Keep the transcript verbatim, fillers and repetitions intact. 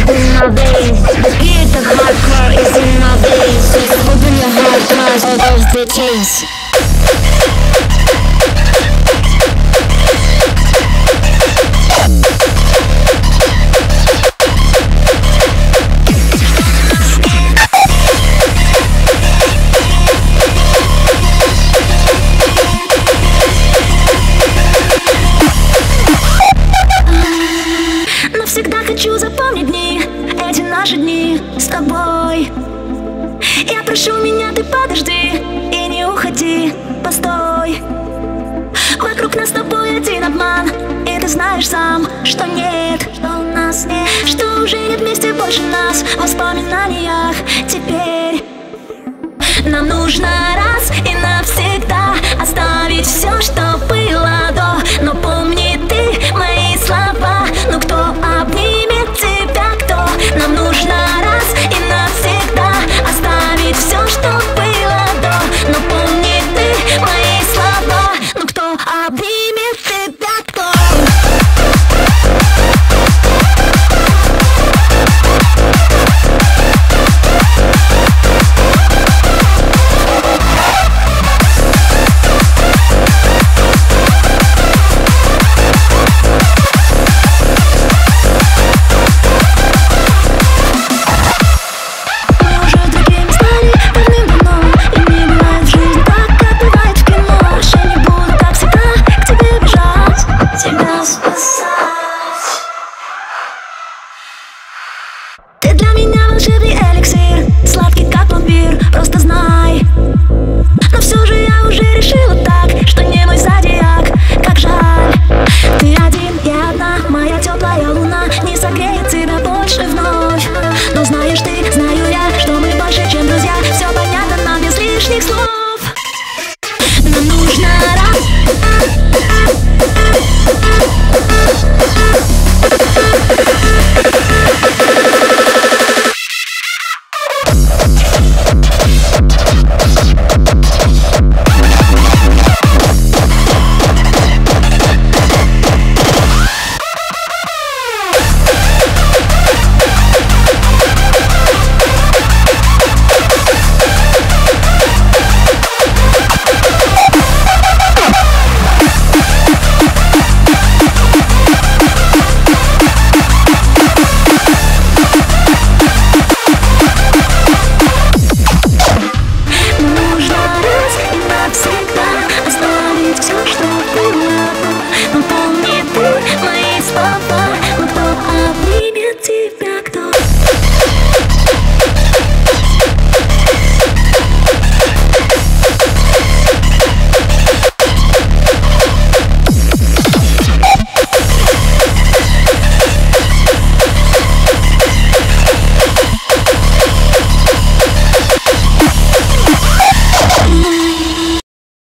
in my veins. The beat, the hardcore is in my veins. Just open your heart, cause all those the chains. Хочу запомнить дни, эти наши дни с тобой. Я прошу меня, ты подожди и не уходи, постой. Вокруг нас с тобой один обман, и ты знаешь сам, что нет, что у нас нет, что уже нет вместе больше нас в воспоминаниях. Теперь нам нужно раз и навсегда оставить все, что было до. Но помни ты мои слова, ну кто обнимет тебя, кто? Нам нужно раз и навсегда оставить все, что было до. Но помни ты мои слова, ну кто обнимет тебя, кто? Ты для меня волшебный эликсир, сладкий как пломбир, просто знай. Но все же я уже решила так, что не мой зодиак, как жаль. Ты один, я одна, моя теплая луна, не согреет.